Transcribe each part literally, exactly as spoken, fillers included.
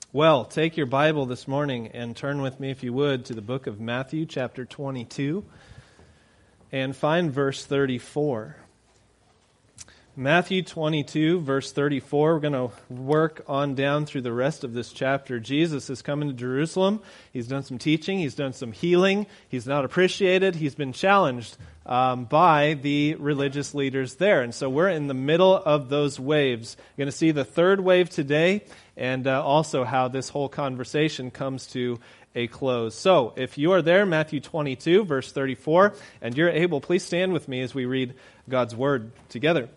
Well, take your Bible this morning and turn with me, if you would, to the book of Matthew, chapter twenty-two, and find verse thirty-four. Matthew twenty-two, verse thirty-four. We're going to work on down through the rest of this chapter. Jesus is coming to Jerusalem. He's done some teaching. He's done some healing. He's not appreciated. He's been challenged um, by the religious leaders there. And so we're in the middle of those waves. You're going to see the third wave today, and uh, also how this whole conversation comes to a close. So, if you are there, Matthew twenty-two, verse thirty-four, and you're able, please stand with me as we read God's Word together.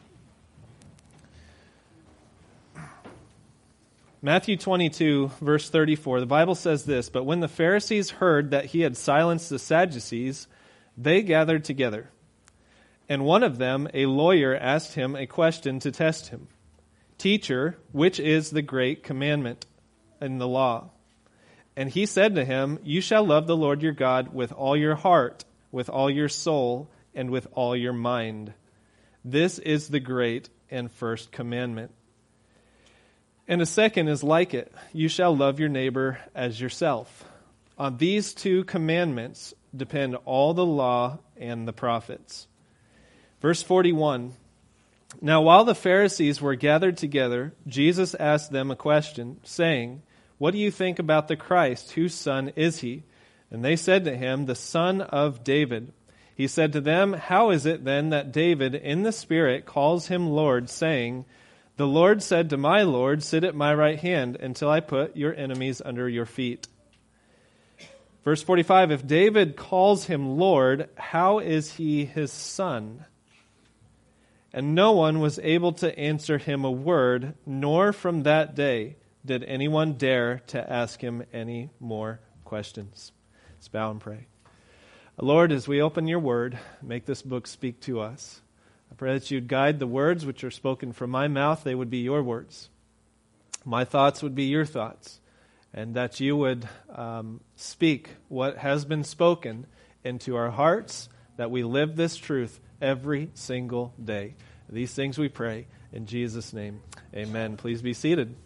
Matthew twenty-two, verse thirty-four, the Bible says this, "But when the Pharisees heard that he had silenced the Sadducees, they gathered together. And one of them, a lawyer, asked him a question to test him. 'Teacher, which is the great commandment in the law?' And he said to him, 'You shall love the Lord your God with all your heart, with all your soul, and with all your mind. This is the great and first commandment. And a second is like it. You shall love your neighbor as yourself. On these two commandments depend all the law and the prophets.'" Verse forty-one, "Now while the Pharisees were gathered together, Jesus asked them a question, saying, 'What do you think about the Christ? Whose son is he?' And they said to him, 'The son of David.' He said to them, 'How is it then that David in the Spirit calls him Lord, saying, "The Lord said to my Lord, sit at my right hand until I put your enemies under your feet"?' Verse forty-five, "If David calls him Lord, how is he his son?" And no one was able to answer him a word, nor from that day did anyone dare to ask him any more questions." Let's bow and pray. Lord, as we open your word, make this book speak to us. I pray that you'd guide the words which are spoken from my mouth. They would be your words. My thoughts would be your thoughts. And that you would um, speak what has been spoken into our hearts, that we live this truth every single day. These things we pray in Jesus' name. Amen. Please be seated.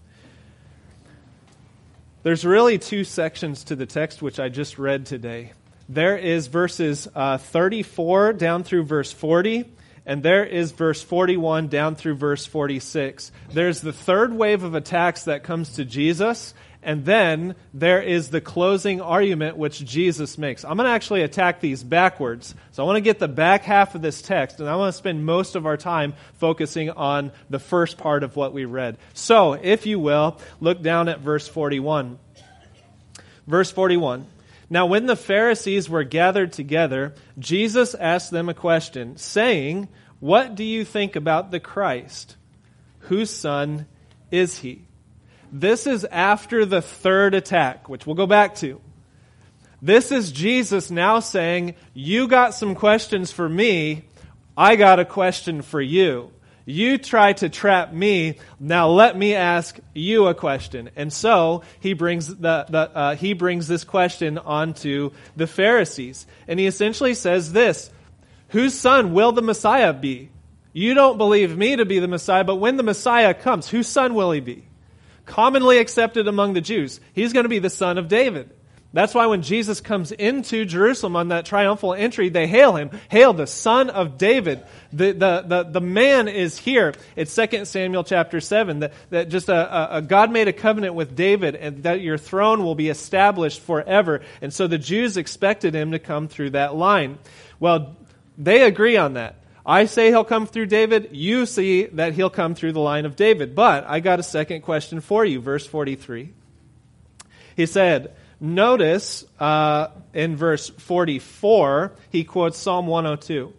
There's really two sections to the text which I just read today. There is verses uh, thirty-four down through verse forty. And there is verse forty-one down through verse forty-six. There's the third wave of attacks that comes to Jesus. And then there is the closing argument which Jesus makes. I'm going to actually attack these backwards. So I want to get the back half of this text. And I want to spend most of our time focusing on the first part of what we read. So, if you will, look down at verse forty-one. Verse forty-one. "Now when the Pharisees were gathered together, Jesus asked them a question, saying, 'What do you think about the Christ? Whose son is he?'" This is after the third attack, which we'll go back to. This is Jesus now saying, you got some questions for me, I got a question for you. You try to trap me, now let me ask you a question. And so he brings the, the uh, he brings this question onto the Pharisees. And he essentially says this, "Whose son will the Messiah be? You don't believe me to be the Messiah, but when the Messiah comes, whose son will he be?" Commonly accepted among the Jews, he's going to be the son of David. That's why when Jesus comes into Jerusalem on that triumphal entry, they hail him. Hail the son of David. The, the, the, the man is here. It's Second Samuel chapter seven, that, that just a, a, a God made a covenant with David and that your throne will be established forever. And so the Jews expected him to come through that line. Well, they agree on that. I say he'll come through David. You see that he'll come through the line of David. But I got a second question for you. Verse forty-three. He said, notice uh, in verse forty-four, he quotes Psalm one oh two.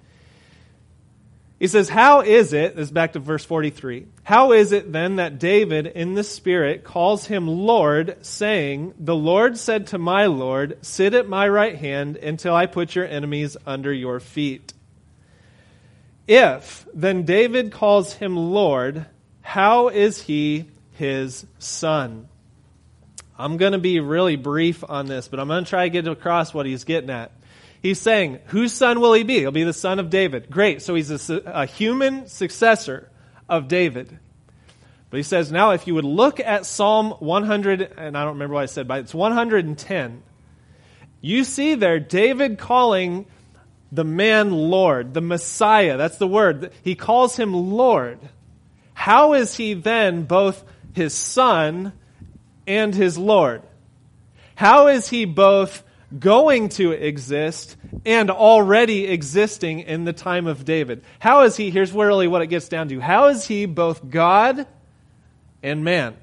He says, "How is it," this is back to verse forty-three, "how is it then that David in the Spirit calls him Lord, saying, 'The Lord said to my Lord, sit at my right hand until I put your enemies under your feet'? If then David calls him Lord, how is he his son?" I'm going to be really brief on this, but I'm going to try to get across what he's getting at. He's saying, whose son will he be? He'll be the son of David. Great, so he's a, a human successor of David. But he says, now if you would look at Psalm one hundred, and I don't remember what I said, but it's one hundred ten. You see there David calling the man Lord, the Messiah. That's the word. He calls him Lord. How is he then both his son and his Lord? How is he both going to exist and already existing in the time of David? How is he, here's really what it gets down to, how is he both God and man?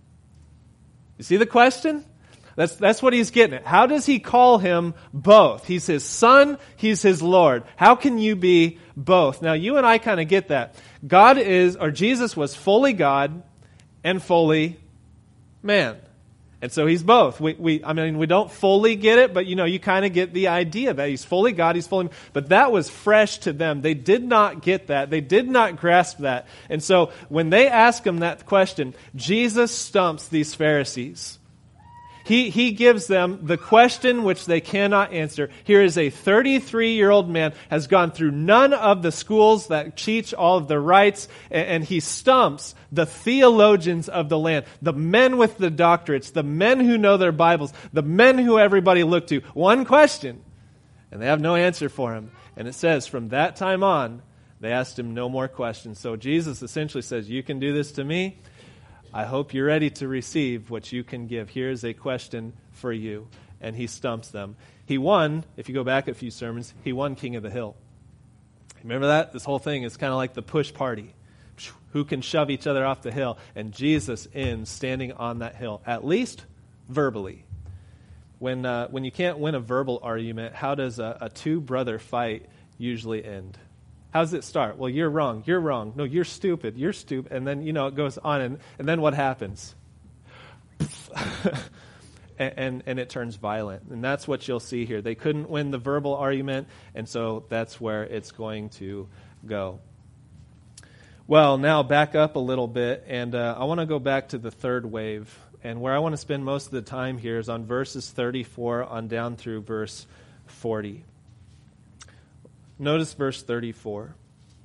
You see the question? That's, that's what he's getting at. How does he call him both? He's his son, he's his Lord. How can you be both? Now you and I kind of get that. God is, or Jesus was fully God and fully man. And so he's both. We, we, I mean, we don't fully get it, but you know, you kind of get the idea that he's fully God, he's fully, but that was fresh to them. They did not get that. They did not grasp that. And so when they ask him that question, Jesus stumps these Pharisees. He, he gives them the question which they cannot answer. Here is a thirty-three-year-old man, has gone through none of the schools that teach all of the rights, and, and he stumps the theologians of the land, the men with the doctorates, the men who know their Bibles, the men who everybody looked to. One question, and they have no answer for him. And it says, from that time on, they asked him no more questions. So Jesus essentially says, you can do this to me. I hope you're ready to receive what you can give. Here's a question for you. And he stumps them. He won, if you go back a few sermons, he won King of the Hill. Remember that? This whole thing is kind of like the push party. Who can shove each other off the hill? And Jesus ends standing on that hill, at least verbally. When uh, when you can't win a verbal argument, how does a, a two-brother fight usually end? How does it start? Well, you're wrong. You're wrong. No, you're stupid. You're stupid. And then, you know, it goes on. And, and then what happens? and, and, and it turns violent. And that's what you'll see here. They couldn't win the verbal argument, and so that's where it's going to go. Well, now back up a little bit, and uh, I want to go back to the third wave. And where I want to spend most of the time here is on verses thirty-four on down through verse forty. Notice verse thirty-four.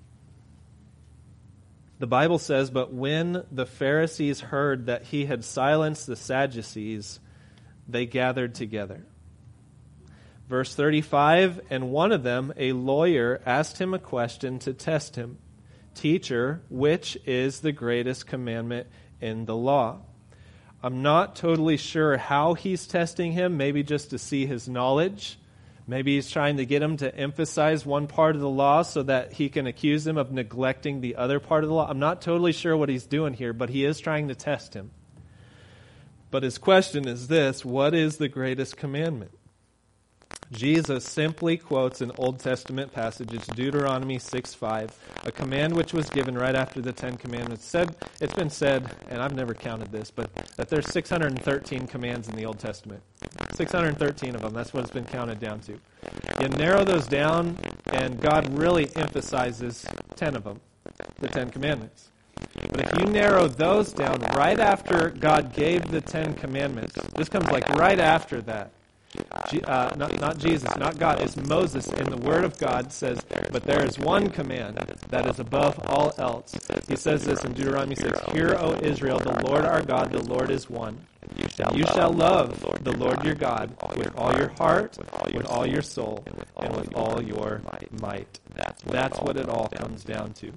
The Bible says, but when the Pharisees heard that he had silenced the Sadducees, they gathered together. Verse thirty-five, and one of them, a lawyer, asked him a question to test him. Teacher, which is the greatest commandment in the law? I'm not totally sure how he's testing him, maybe just to see his knowledge. Maybe he's trying to get him to emphasize one part of the law so that he can accuse him of neglecting the other part of the law. I'm not totally sure what he's doing here, but he is trying to test him. But his question is this: what is the greatest commandment? Jesus simply quotes an Old Testament passage. It's Deuteronomy six five, a command which was given right after the Ten Commandments. Said, it's been said, and I've never counted this, but that there's six hundred thirteen commands in the Old Testament. six hundred thirteen of them. That's what it's been counted down to. You narrow those down, and God really emphasizes ten of them, the Ten Commandments. But if you narrow those down right after God gave the Ten Commandments, this comes like right after that. Uh, not, not Jesus, not God, it's Moses in the Word of God says, but there is one command that is above all else. He says this in Deuteronomy six, Hear, O Israel, the Lord our God, the Lord is one. You shall love the Lord your God with all your heart, with all your soul, and with all your might. That's what it all comes down to.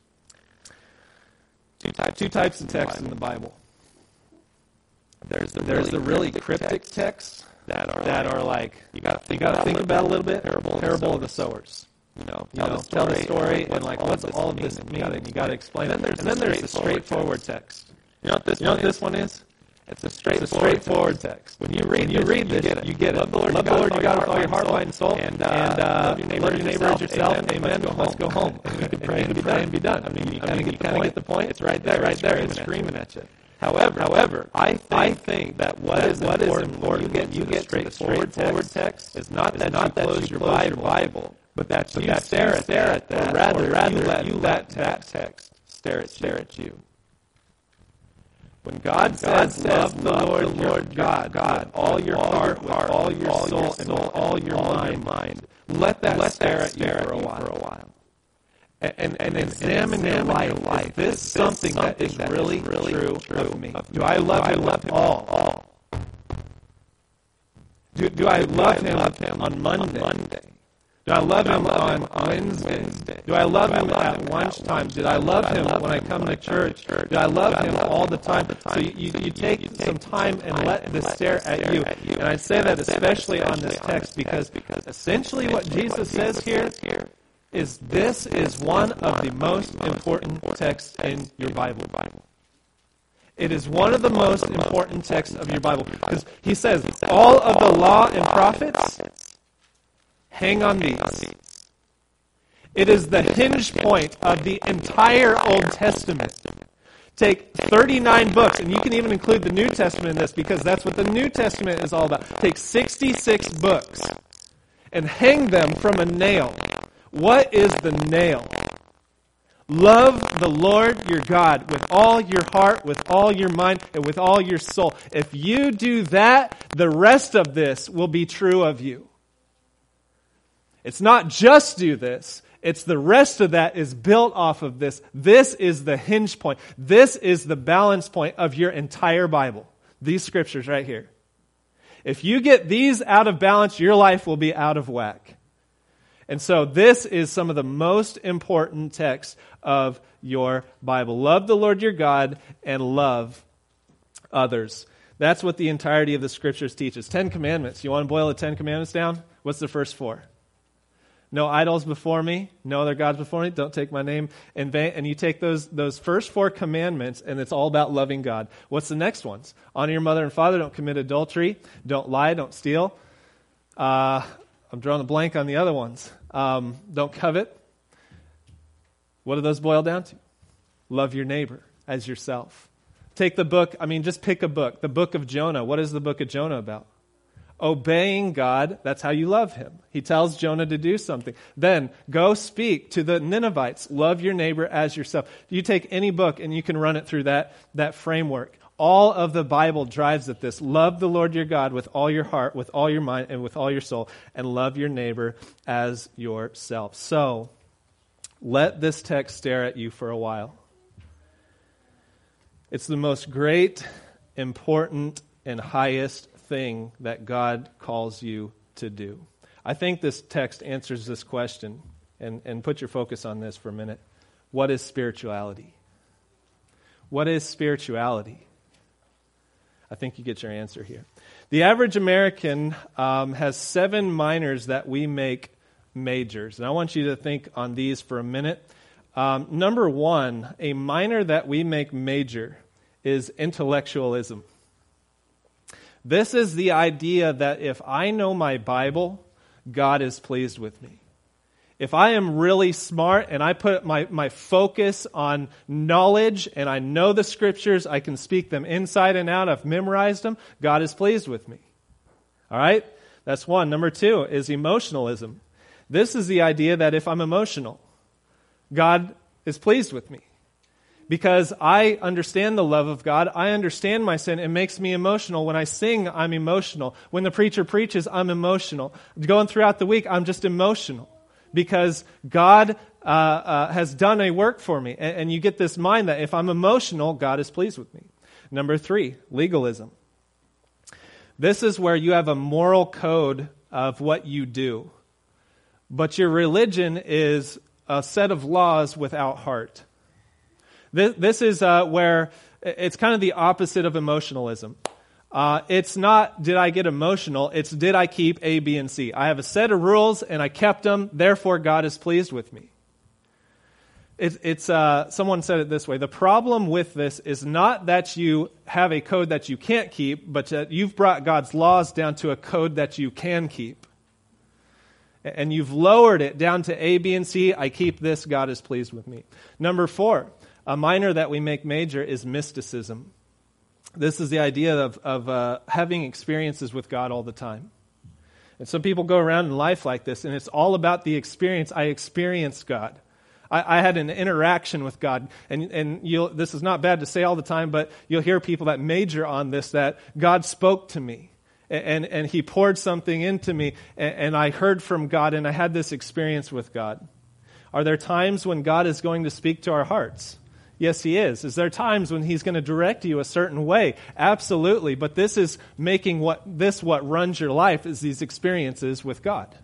Two types of texts in the Bible. There's the There's the really cryptic texts that are that like, are like you got to think, about, think about a little bit. Parable, parable of the sowers. You know, tell, you know, the, story, tell the story and like what's all of this mean? And you got to explain it. And then there's, and then there's the straightforward text. text. You know what this? You know what this one is? It's a straightforward, it's a straightforward text. text. When you read, when you this, read this, you get it. You get it. Love the Lord, love the Lord your God with all your heart, mind, and soul, and, uh, and uh, love your neighbor, love your neighbor as yourself. Amen. Amen. Let's, Let's go home. And we can pray and be done. And be done. I mean, you kind of get the point. It's right there, right there. It's screaming at you. However, however, I think, I think that what that is what important, is important when you get, you get to the straightforward text is not that not you close your Bible, Bible, but that you but stare at stare at that, or rather, or rather you let, you let that text stare at stare at you. When God, God says, "Love the Lord, the Lord God, God, all your heart, with all your soul, and with all your mind, mind," let that let stare at you for a while. and, and, and examine your life. Is this something that is really, really true of me? Do I love him with all? Do, do I love him on Monday? Do I love him on Wednesday? Do I love him at lunchtime? Did I love him when I come to church? Do I love him all the time? So you, you, you take some time and let this stare at you. And I say that especially on this text because essentially what Jesus says here is this is one of the most important texts in your Bible. It is one of the most important texts of your Bible because he says all of the law and prophets hang on these. It is the hinge point of the entire Old Testament. Take thirty-nine books, and you can even include the New Testament in this because that's what the New Testament is all about. Take sixty-six books and hang them from a nail. What is the nail? Love the Lord your God with all your heart, with all your mind, and with all your soul. If you do that, the rest of this will be true of you. It's not just do this. It's the rest of that is built off of this. This is the hinge point. This is the balance point of your entire Bible. These scriptures right here. If you get these out of balance, your life will be out of whack. And so this is some of the most important texts of your Bible. Love the Lord your God and love others. That's what the entirety of the scriptures teaches. Ten Commandments. You want to boil the Ten Commandments down? What's the first four? No idols before me, no other gods before me, don't take my name in vain. And you take those those first four commandments, and it's all about loving God. What's the next ones? Honor your mother and father, don't commit adultery, don't lie, don't steal. Uh, I'm drawing a blank on the other ones. Um, don't covet. What do those boil down to? Love your neighbor as yourself. Take the book, I mean, just pick a book. The book of Jonah. What is the book of Jonah about? Obeying God, that's how you love him. He tells Jonah to do something. Then, go speak to the Ninevites. Love your neighbor as yourself. You take any book and you can run it through that, that framework. All of the Bible drives at this. Love the Lord your God with all your heart, with all your mind, and with all your soul. And love your neighbor as yourself. So, let this text stare at you for a while. It's the most great, important, and highest thing that God calls you to do. I think this text answers this question, and, and put your focus on this for a minute. What is spirituality? What is spirituality? I think you get your answer here. The average American um, has seven minors that we make majors, and I want you to think on these for a minute. Um, number one, a minor that we make major is intellectualism. This is the idea that if I know my Bible, God is pleased with me. If I am really smart and I put my, my focus on knowledge and I know the scriptures, I can speak them inside and out, I've memorized them, God is pleased with me. All right? That's one. Number two is emotionalism. This is the idea that if I'm emotional, God is pleased with me. Because I understand the love of God, I understand my sin, it makes me emotional. When I sing, I'm emotional. When the preacher preaches, I'm emotional. Going throughout the week, I'm just emotional. Because God uh, uh, has done a work for me. And, and you get this mind that if I'm emotional, God is pleased with me. Number three, legalism. This is where you have a moral code of what you do. But your religion is a set of laws without heart. This, this is uh, where it's kind of the opposite of emotionalism. Uh, it's not, did I get emotional? It's, did I keep A, B, and C? I have a set of rules, and I kept them. Therefore, God is pleased with me. It, it's uh, someone said it this way. The problem with this is not that you have a code that you can't keep, but that you've brought God's laws down to a code that you can keep. And you've lowered it down to A, B, and C. I keep this. God is pleased with me. Number four. A minor that we make major is mysticism. This is the idea of, of uh, having experiences with God all the time. And some people go around in life like this, and it's all about the experience. I experienced God. I, I had an interaction with God. And, and you'll, this is not bad to say all the time, but you'll hear people that major on this, that God spoke to me. And, and He poured something into me, and, and I heard from God, and I had this experience with God. Are there times when God is going to speak to our hearts? Yes, he is. Is there times when he's going to direct you a certain way? Absolutely. But this is making what this what runs your life is these experiences with God.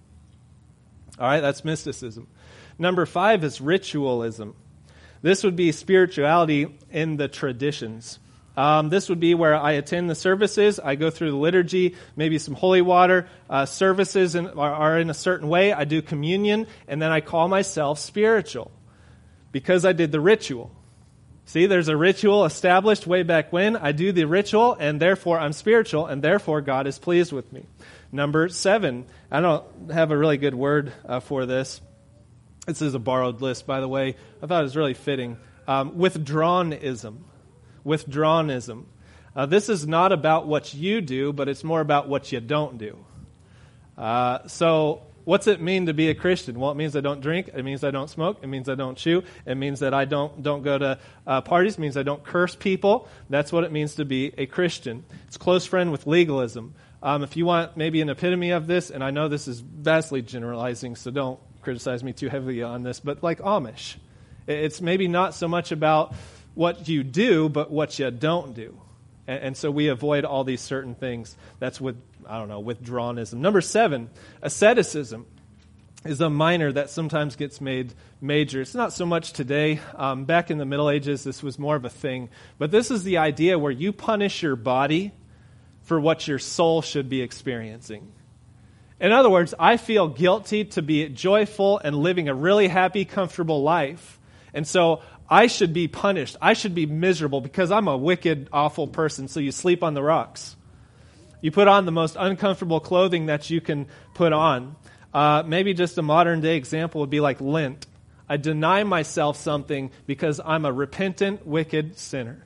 All right, that's mysticism. Number five is ritualism. This would be spirituality in the traditions. Um, this would be where I attend the services, I go through the liturgy, maybe some holy water, uh, services in, are, are in a certain way, I do communion, and then I call myself spiritual because I did the ritual. See, there's a ritual established way back when. I do the ritual, and therefore I'm spiritual, and therefore God is pleased with me. Number seven, I don't have a really good word uh, for this. This is a borrowed list, by the way. I thought it was really fitting. Um, withdrawnism. Withdrawnism. Uh, this is not about what you do, but it's more about what you don't do. Uh, so what's it mean to be a Christian? Well, it means I don't drink. It means I don't smoke. It means I don't chew. It means that I don't don't go to uh, parties. It means I don't curse people. That's what it means to be a Christian. It's close friend with legalism. Um, if you want maybe an epitome of this, and I know this is vastly generalizing, so don't criticize me too heavily on this, but like Amish. It's maybe not so much about what you do, but what you don't do. And, and so we avoid all these certain things. That's with, I don't know, withdrawnism. Number seven, asceticism is a minor that sometimes gets made major. It's not so much today. Um, back in the Middle Ages, this was more of a thing. But this is the idea where you punish your body for what your soul should be experiencing. In other words, I feel guilty to be joyful and living a really happy, comfortable life. And so I should be punished. I should be miserable because I'm a wicked, awful person. So you sleep on the rocks. You put on the most uncomfortable clothing that you can put on. Uh, maybe just a modern day example would be like Lent. I deny myself something because I'm a repentant, wicked sinner.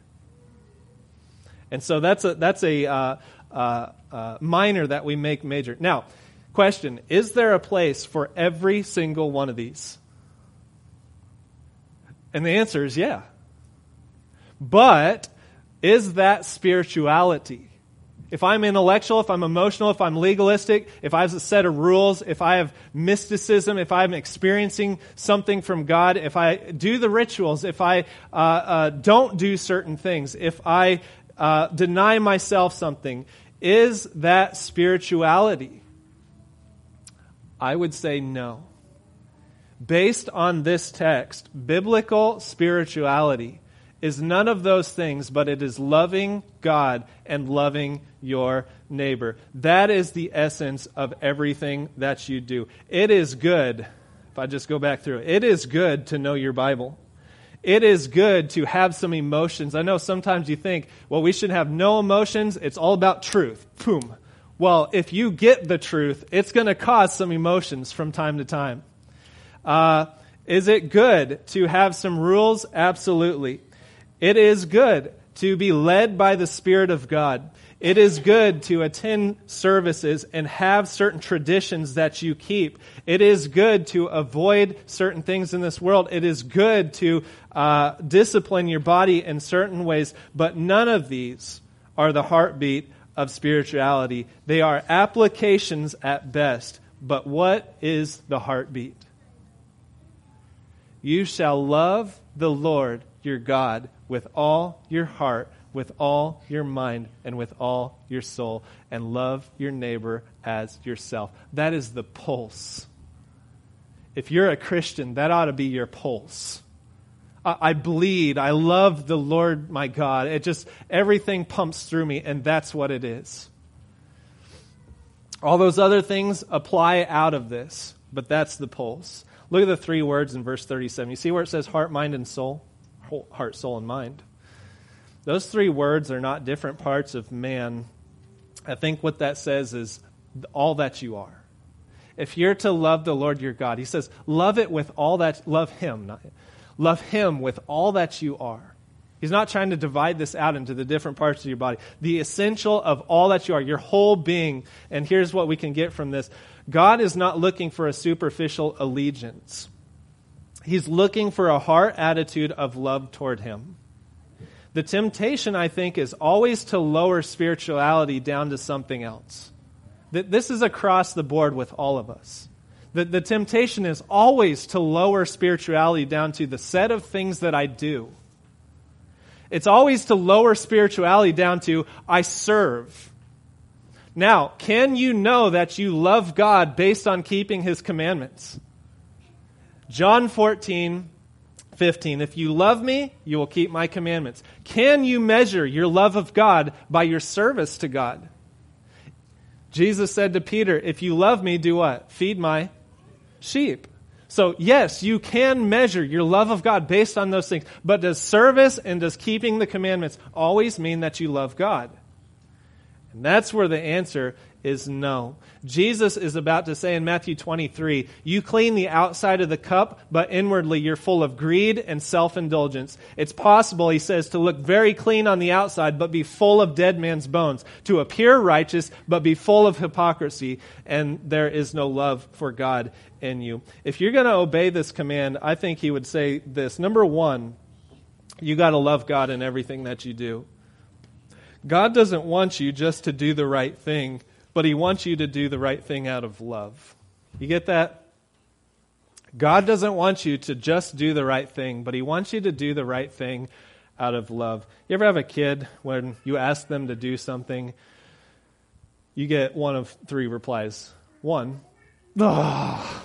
And so that's a that's a uh, uh, uh, minor that we make major. Now, question, is there a place for every single one of these? And the answer is yeah. But is that spirituality? If I'm intellectual, if I'm emotional, if I'm legalistic, if I have a set of rules, if I have mysticism, if I'm experiencing something from God, if I do the rituals, if I uh, uh, don't do certain things, if I uh, deny myself something, is that spirituality? I would say no. Based on this text, biblical spirituality is none of those things, but it is loving God and loving your neighbor. That is the essence of everything that you do. It is good, if I just go back through it, it is good to know your Bible. It is good to have some emotions. I know sometimes you think, well, we should have no emotions. It's all about truth. Boom. Well, if you get the truth, it's going to cause some emotions from time to time. Uh, is it good to have some rules? Absolutely. It is good to be led by the Spirit of God. It is good to attend services and have certain traditions that you keep. It is good to avoid certain things in this world. It is good to uh, discipline your body in certain ways, but none of these are the heartbeat of spirituality. They are applications at best, but what is the heartbeat? You shall love the Lord your God with all your heart, with all your mind, and with all your soul, and love your neighbor as yourself. That is the pulse. If you're a Christian, that ought to be your pulse. I, I bleed. I love the Lord my God. It just, everything pumps through me, and that's what it is. All those other things apply out of this, but that's the pulse. Look at the three words in verse thirty-seven. You see where it says heart, mind, and soul? Heart, soul, and mind. Those three words are not different parts of man. I think what that says is all that you are. If you're to love the Lord your God, he says, love it with all that, love him, not him. Love him with all that you are. He's not trying to divide this out into the different parts of your body. The essential of all that you are, your whole being. And here's what we can get from this. God is not looking for a superficial allegiance. He's looking for a heart attitude of love toward him. The temptation, I think, is always to lower spirituality down to something else. This is across the board with all of us. The, the temptation is always to lower spirituality down to the set of things that I do. It's always to lower spirituality down to, I serve. Now, can you know that you love God based on keeping His commandments? John fourteen, fifteen, if you love me, you will keep my commandments. Can you measure your love of God by your service to God? Jesus said to Peter, if you love me, do what? Feed my sheep. So yes, you can measure your love of God based on those things. But does service and does keeping the commandments always mean that you love God? And that's where the answer is no. Jesus is about to say in Matthew twenty-three, you clean the outside of the cup, but inwardly you're full of greed and self-indulgence. It's possible, he says, to look very clean on the outside, but be full of dead man's bones. To appear righteous, but be full of hypocrisy, and there is no love for God in you. If you're going to obey this command, I think he would say this. Number one, you got to love God in everything that you do. God doesn't want you just to do the right thing, but He wants you to do the right thing out of love. You get that? God doesn't want you to just do the right thing, but He wants you to do the right thing out of love. You ever have a kid, when you ask them to do something, you get one of three replies. One, uh,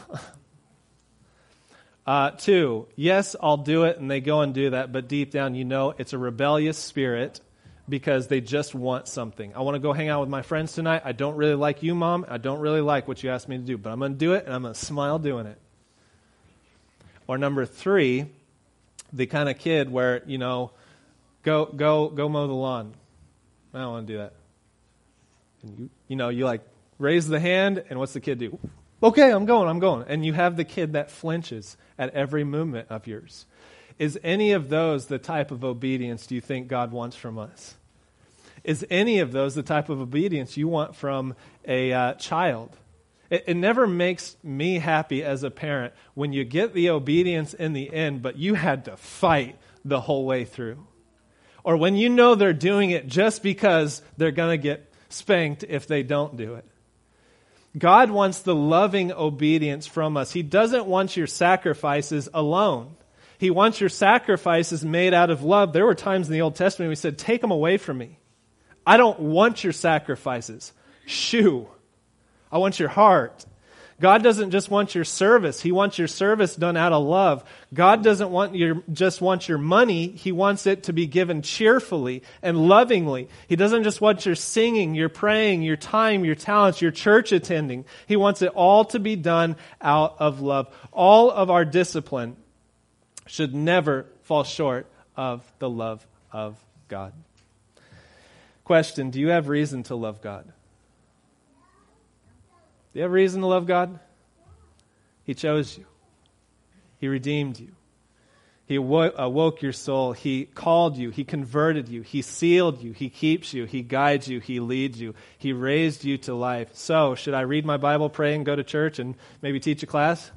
two, yes, I'll do it, and they go and do that, but deep down you know it's a rebellious spirit, because they just want something. I want to go hang out with my friends tonight. I don't really like you, Mom. I don't really like what you asked me to do, but I'm going to do it, and I'm going to smile doing it. Or number three, the kind of kid where, you know, go go go mow the lawn. I don't want to do that. And you, you know, you like raise the hand, and what's the kid do? Okay, I'm going, I'm going. And you have the kid that flinches at every movement of yours. Is any of those the type of obedience do you think God wants from us? Is any of those the type of obedience you want from a uh, child? It, it never makes me happy as a parent when you get the obedience in the end, but you had to fight the whole way through. Or when you know they're doing it just because they're going to get spanked if they don't do it. God wants the loving obedience from us. He doesn't want your sacrifices alone. He wants your sacrifices made out of love. There were times in the Old Testament we said, take them away from me. I don't want your sacrifices. Shoo. I want your heart. God doesn't just want your service. He wants your service done out of love. God doesn't want your just want your money. He wants it to be given cheerfully and lovingly. He doesn't just want your singing, your praying, your time, your talents, your church attending. He wants it all to be done out of love. All of our discipline should never fall short of the love of God. Question, do you have reason to love God? Do you have reason to love God? He chose you. He redeemed you. He awoke your soul. He called you. He converted you. He sealed you. He keeps you. He guides you. He leads you. He raised you to life. So, should I read my Bible, pray, and go to church and maybe teach a class?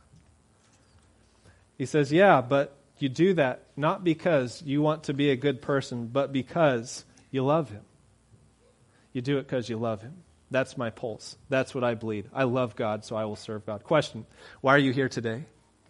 He says, yeah, but you do that not because you want to be a good person, but because you love Him. You do it because you love Him. That's my pulse. That's what I bleed. I love God, so I will serve God. Question, why are you here today?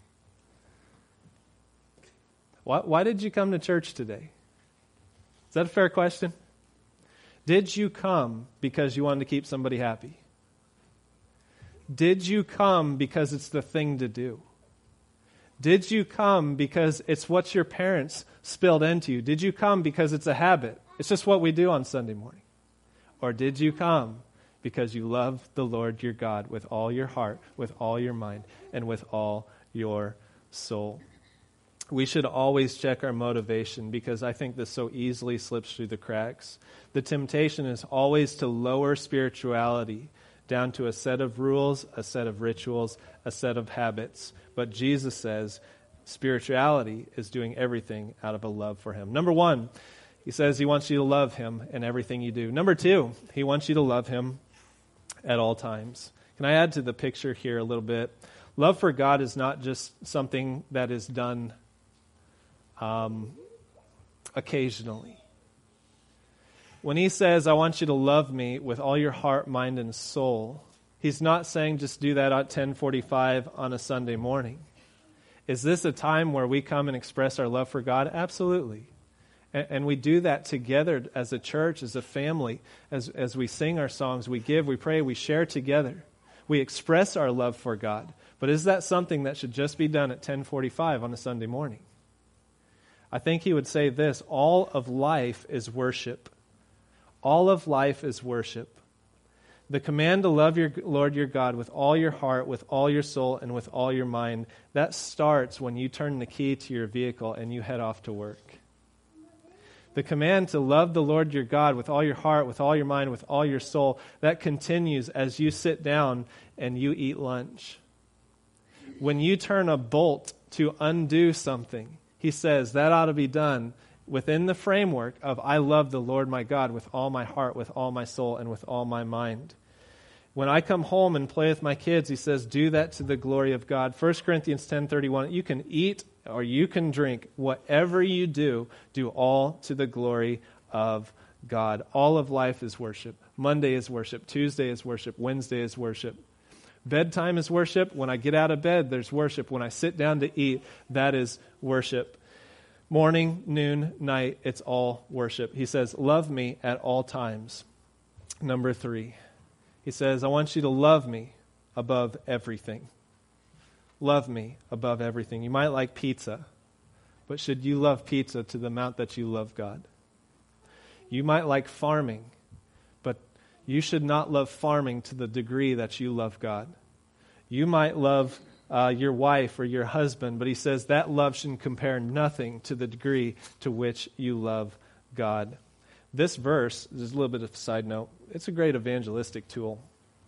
Why, why did you come to church today? Is that a fair question? Did you come because you wanted to keep somebody happy? Did you come because it's the thing to do? Did you come because it's what your parents spilled into you? Did you come because it's a habit? It's just what we do on Sunday morning. Or did you come because you love the Lord your God with all your heart, with all your mind, and with all your soul? We should always check our motivation because I think this so easily slips through the cracks. The temptation is always to lower spirituality down to a set of rules, a set of rituals, a set of habits. But Jesus says spirituality is doing everything out of a love for Him. Number one, He says He wants you to love Him in everything you do. Number two, He wants you to love Him at all times. Can I add to the picture here a little bit? Love for God is not just something that is done um, occasionally. When He says, I want you to love me with all your heart, mind, and soul, He's not saying just do that at ten forty-five on a Sunday morning. Is this a time where we come and express our love for God? Absolutely. And, and we do that together as a church, as a family, as, as we sing our songs, we give, we pray, we share together. We express our love for God. But is that something that should just be done at ten forty-five on a Sunday morning? I think he would say this: all of life is worship. All of life is worship. The command to love your Lord your God with all your heart, with all your soul, and with all your mind, that starts when you turn the key to your vehicle and you head off to work. The command to love the Lord your God with all your heart, with all your mind, with all your soul, that continues as you sit down and you eat lunch. When you turn a bolt to undo something, he says that ought to be done within the framework of I love the Lord my God with all my heart, with all my soul, and with all my mind. When I come home and play with my kids, he says, do that to the glory of God. First Corinthians ten thirty-one, you can eat or you can drink. Whatever you do, do all to the glory of God. All of life is worship. Monday is worship. Tuesday is worship. Wednesday is worship. Bedtime is worship. When I get out of bed, there's worship. When I sit down to eat, that is worship. Morning, noon, night, it's all worship. He says, love me at all times. Number three, he says, I want you to love me above everything. Love me above everything. You might like pizza, but should you love pizza to the amount that you love God? You might like farming, but you should not love farming to the degree that you love God. You might love uh, your wife or your husband, but he says that love should compare nothing to the degree to which you love God. This verse, there's a little bit of a side note, it's a great evangelistic tool.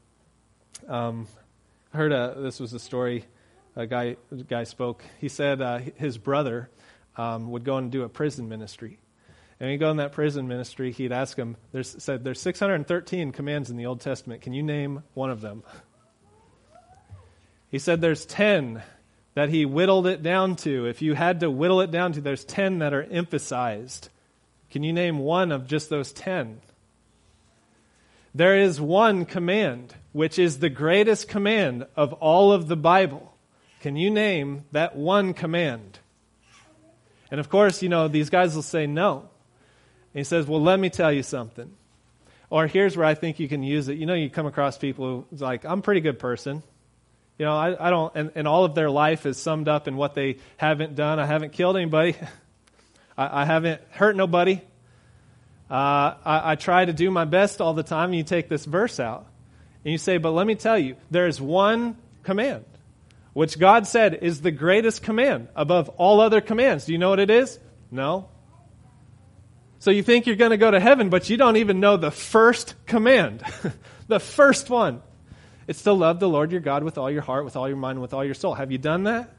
Um, I heard a, this was a story, a guy, a guy spoke. He said uh, his brother um, would go and do a prison ministry. And when he'd go in that prison ministry, he'd ask him, there's, said, there's six hundred thirteen commands in the Old Testament. Can you name one of them? He said there's ten that he whittled it down to. If you had to whittle it down to, there's ten that are emphasized. Can you name one of just those ten? There is one command, which is the greatest command of all of the Bible. Can you name that one command? And of course, you know, these guys will say no. And he says, well, let me tell you something. Or here's where I think you can use it. You know, you come across people who's like, I'm a pretty good person. You know, I, I don't, and, and all of their life is summed up in what they haven't done. I haven't killed anybody. I, I haven't hurt nobody. Uh, I, I try to do my best all the time. And you take this verse out and you say, but let me tell you, there is one command, which God said is the greatest command above all other commands. Do you know what it is? No. So you think you're going to go to heaven, but you don't even know the first command, the first one. It's to love the Lord your God with all your heart, with all your mind, with all your soul. Have you done that?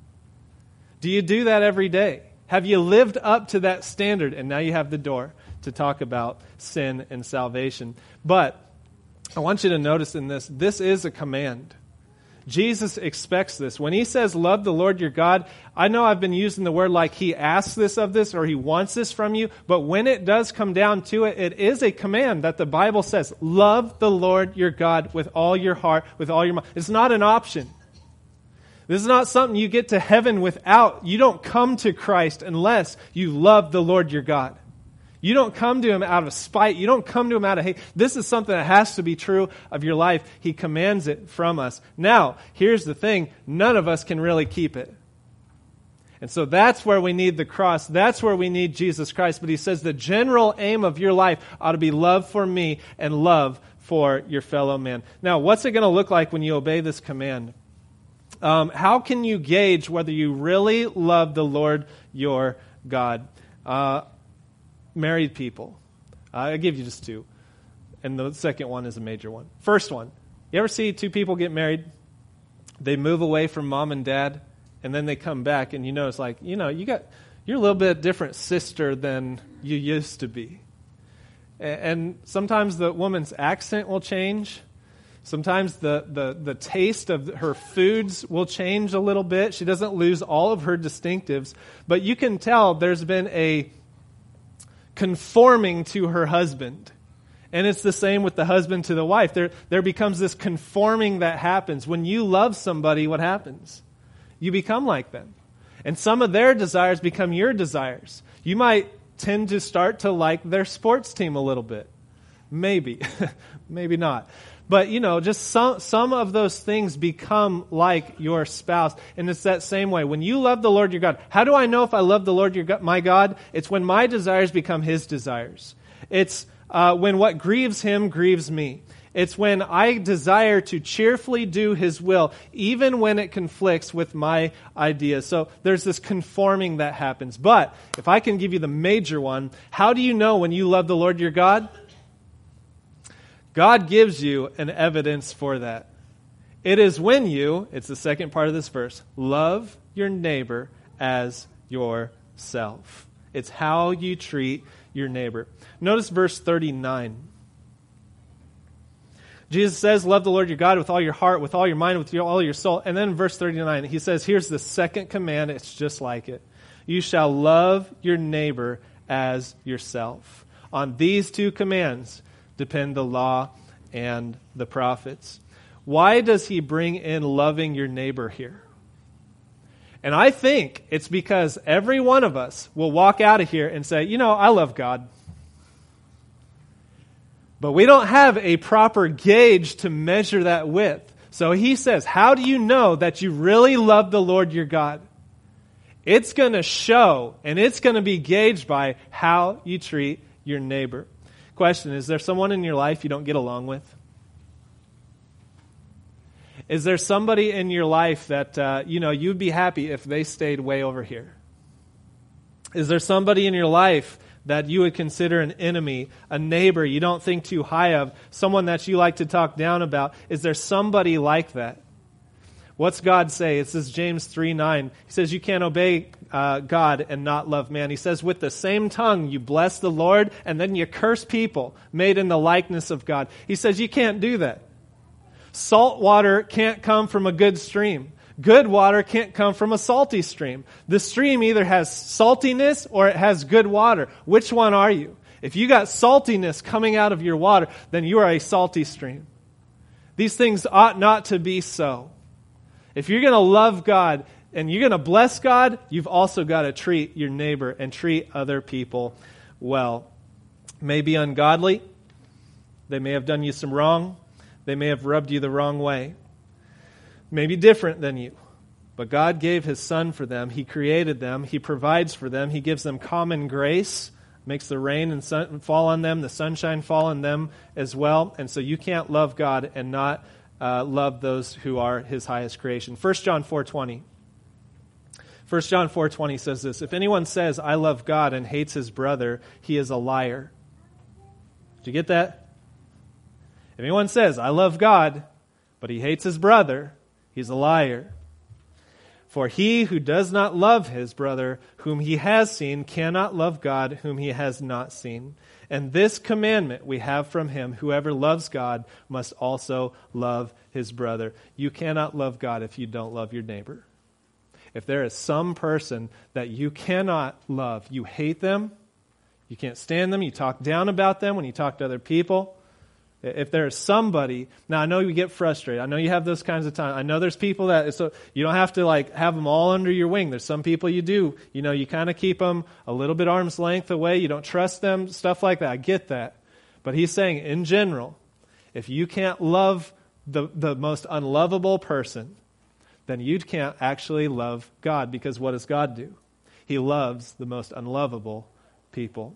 Do you do that every day? Have you lived up to that standard? And now you have the door to talk about sin and salvation. But I want you to notice in this, this is a command. Jesus expects this. When he says, love the Lord your God, I know I've been using the word like he asks this of this or he wants this from you, but when it does come down to it, it is a command that the Bible says, love the Lord your God with all your heart, with all your mind. It's not an option. This is not something you get to heaven without. You don't come to Christ unless you love the Lord your God. You don't come to him out of spite. You don't come to him out of hate. This is something that has to be true of your life. He commands it from us. Now, here's the thing. None of us can really keep it. And so that's where we need the cross. That's where we need Jesus Christ. But he says the general aim of your life ought to be love for me and love for your fellow man. Now, what's it going to look like when you obey this command? Um, how can you gauge whether you really love the Lord your God? Uh, Married people. Uh, I'll give you just two. And the second one is a major one. First one. You ever see two people get married? They move away from mom and dad, and then they come back, and you notice, like, you know, you got, you're a little bit different sister than you used to be. And, and sometimes the woman's accent will change. Sometimes the, the, the taste of her foods will change a little bit. She doesn't lose all of her distinctives. But you can tell there's been a conforming to her husband. And it's the same with the husband to the wife. There, there becomes this conforming that happens. When you love somebody, what happens? You become like them. And some of their desires become your desires. You might tend to start to like their sports team a little bit. Maybe. Maybe not. But, you know, just some some of those things become like your spouse. And it's that same way. When you love the Lord your God, how do I know if I love the Lord your God, my God? It's when my desires become His desires. It's uh, when what grieves Him grieves me. It's when I desire to cheerfully do His will, even when it conflicts with my ideas. So there's this conforming that happens. But if I can give you the major one, how do you know when you love the Lord your God? God gives you an evidence for that. It is when you, it's the second part of this verse, love your neighbor as yourself. It's how you treat your neighbor. Notice verse thirty-nine. Jesus says, love the Lord your God with all your heart, with all your mind, with your, all your soul. And then in verse thirty-nine, he says, here's the second command. It's just like it. You shall love your neighbor as yourself. On these two commands depend the law and the prophets. Why does he bring in loving your neighbor here? And I think it's because every one of us will walk out of here and say, you know, I love God. But we don't have a proper gauge to measure that with. So he says, how do you know that you really love the Lord your God? It's going to show, and it's going to be gauged by how you treat your neighbor. Question, is there someone in your life you don't get along with? Is there somebody in your life that, uh, you know, you'd be happy if they stayed way over here? Is there somebody in your life that you would consider an enemy, a neighbor you don't think too high of, someone that you like to talk down about? Is there somebody like that? What's God say? It says James three nine. He says you can't obey uh, God and not love man. He says with the same tongue you bless the Lord and then you curse people made in the likeness of God. He says you can't do that. Salt water can't come from a good stream. Good water can't come from a salty stream. The stream either has saltiness or it has good water. Which one are you? If you got saltiness coming out of your water, then you are a salty stream. These things ought not to be so. If you're going to love God and you're going to bless God, you've also got to treat your neighbor and treat other people well. May be ungodly. They may have done you some wrong. They may have rubbed you the wrong way. Maybe different than you. But God gave His Son for them. He created them. He provides for them. He gives them common grace, makes the rain and sun fall on them, the sunshine fall on them as well. And so you can't love God and not uh, love those who are His highest creation. First John four twenty. First John four twenty says this, if anyone says, I love God and hates his brother, he is a liar. Did you get that? If anyone says, I love God, but he hates his brother, he's a liar. For he who does not love his brother whom he has seen cannot love God whom he has not seen. And this commandment we have from him, whoever loves God must also love his brother. You cannot love God if you don't love your neighbor. If there is some person that you cannot love, you hate them, you can't stand them, you talk down about them when you talk to other people. If there's somebody, now I know you get frustrated. I know you have those kinds of times. I know there's people that, so you don't have to like have them all under your wing. There's some people you do, you know, you kind of keep them a little bit arm's length away. You don't trust them, stuff like that. I get that. But he's saying in general, if you can't love the, the most unlovable person, then you can't actually love God, because what does God do? He loves the most unlovable people.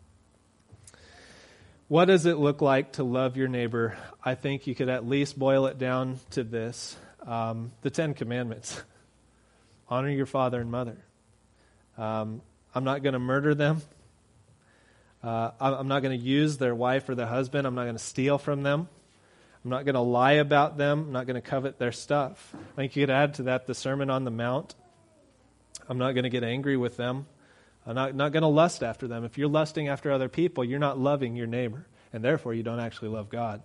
What does it look like to love your neighbor? I think you could at least boil it down to this. Um, the Ten Commandments. Honor your father and mother. Um, I'm not going to murder them. Uh, I'm not going to use their wife or their husband. I'm not going to steal from them. I'm not going to lie about them. I'm not going to covet their stuff. I think you could add to that the Sermon on the Mount. I'm not going to get angry with them. I'm not, not going to lust after them. If you're lusting after other people, you're not loving your neighbor, and therefore you don't actually love God.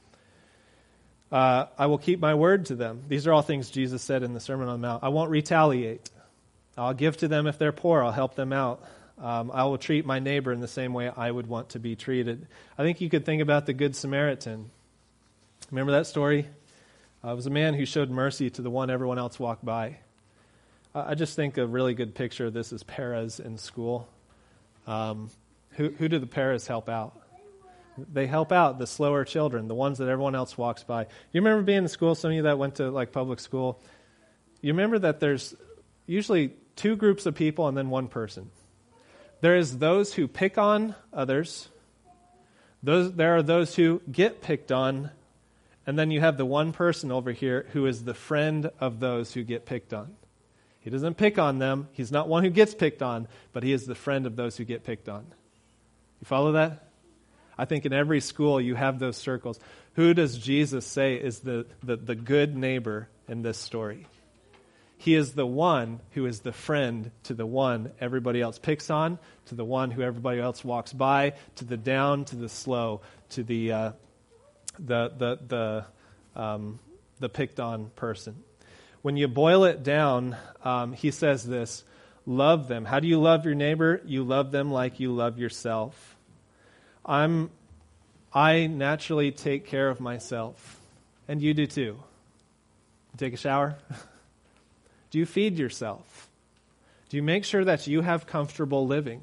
Uh, I will keep my word to them. These are all things Jesus said in the Sermon on the Mount. I won't retaliate. I'll give to them if they're poor. I'll help them out. Um, I will treat my neighbor in the same way I would want to be treated. I think you could think about the Good Samaritan. Remember that story? Uh, it was a man who showed mercy to the one everyone else walked by. Uh, I just think a really good picture of this is Perez in school. Um, who, who do the Perez help out? They help out the slower children, the ones that everyone else walks by. You remember being in school, some of you that went to like public school, you remember that there's usually two groups of people and then one person. There is those who pick on others. Those, there are those who get picked on. And then you have the one person over here who is the friend of those who get picked on. He doesn't pick on them. He's not one who gets picked on, but he is the friend of those who get picked on. You follow that? I think in every school you have those circles. Who does Jesus say is the, the, the good neighbor in this story? He is the one who is the friend to the one everybody else picks on, to the one who everybody else walks by, to the down, to the slow, to the uh, the the the um, the picked on person. When you boil it down, um, he says this: love them. How do you love your neighbor? You love them like you love yourself. I'm I naturally take care of myself, and you do too. You take a shower? Do you feed yourself? Do you make sure that you have comfortable living?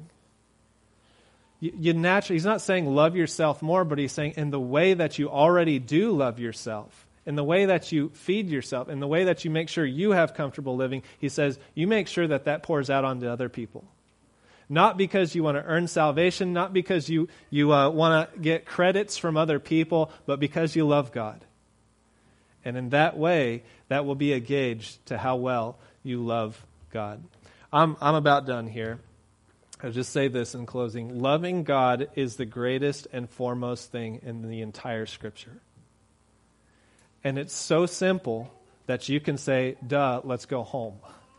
You, you naturally, he's not saying love yourself more, but he's saying in the way that you already do love yourself, in the way that you feed yourself, in the way that you make sure you have comfortable living, he says you make sure that that pours out onto other people. Not because you want to earn salvation, not because you, you uh, want to get credits from other people, but because you love God. And in that way, that will be a gauge to how well you love God. I'm I'm about done here. I'll just say this in closing. Loving God is the greatest and foremost thing in the entire Scripture. And it's so simple that you can say, duh, let's go home.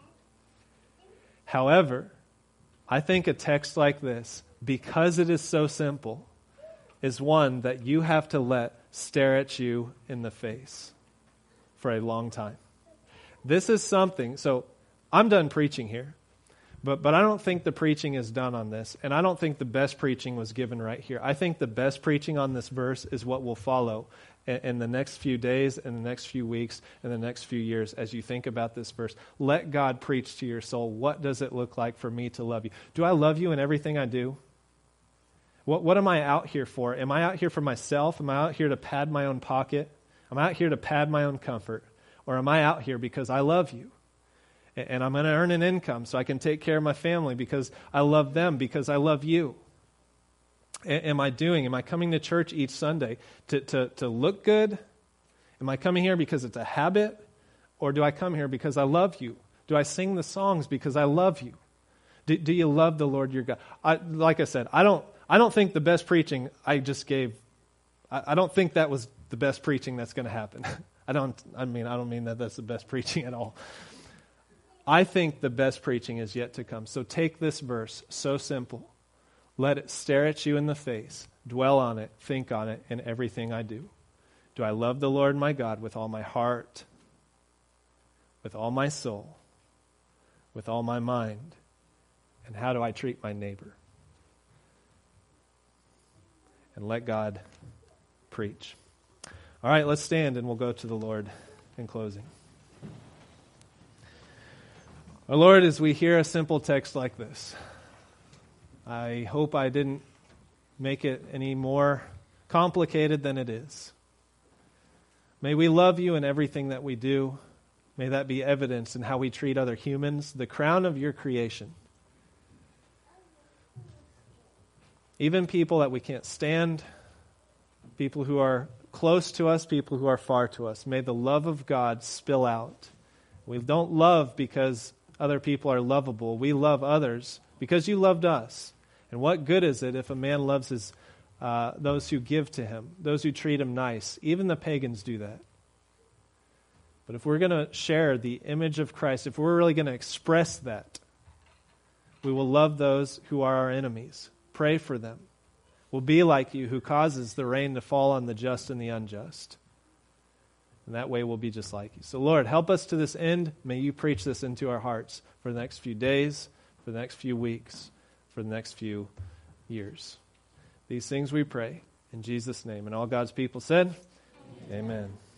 However, I think a text like this, because it is so simple, is one that you have to let stare at you in the face for a long time. This is something, so I'm done preaching here, but but I don't think the preaching is done on this, and I don't think the best preaching was given right here. I think the best preaching on this verse is what will follow in, in the next few days, in the next few weeks, in the next few years as you think about this verse. Let God preach to your soul. What does it look like for me to love you? Do I love you in everything I do? What what am I out here for? Am I out here for myself? Am I out here to pad my own pocket? Am I out here to pad my own comfort? Or am I out here because I love you? And I'm going to earn an income so I can take care of my family because I love them, because I love you. A- am I doing, am I coming to church each Sunday to, to, to look good? Am I coming here because it's a habit? Or do I come here because I love you? Do I sing the songs because I love you? Do, do you love the Lord your God? I, like I said, I don't, I don't think the best preaching I just gave, I, I don't think that was the best preaching that's going to happen. I don't, I mean, I don't mean that that's the best preaching at all. I think the best preaching is yet to come. So take this verse, so simple. Let it stare at you in the face. Dwell on it. Think on it in everything I do. Do I love the Lord my God with all my heart, with all my soul, with all my mind? And how do I treat my neighbor? And let God preach. All right, let's stand and we'll go to the Lord in closing. Our Lord, as we hear a simple text like this, I hope I didn't make it any more complicated than it is. May we love you in everything that we do. May that be evidenced in how we treat other humans, the crown of your creation. Even people that we can't stand, people who are close to us, people who are far to us. May the love of God spill out. We don't love because other people are lovable. We love others because you loved us. And what good is it if a man loves his uh, those who give to him, those who treat him nice? Even the pagans do that. But if we're going to share the image of Christ, if we're really going to express that, we will love those who are our enemies. Pray for them. We'll be like you, who causes the rain to fall on the just and the unjust. And that way we'll be just like you. So Lord, help us to this end. May you preach this into our hearts for the next few days, for the next few weeks. for the next few years. These things we pray in Jesus' name. And all God's people said, Amen. Amen.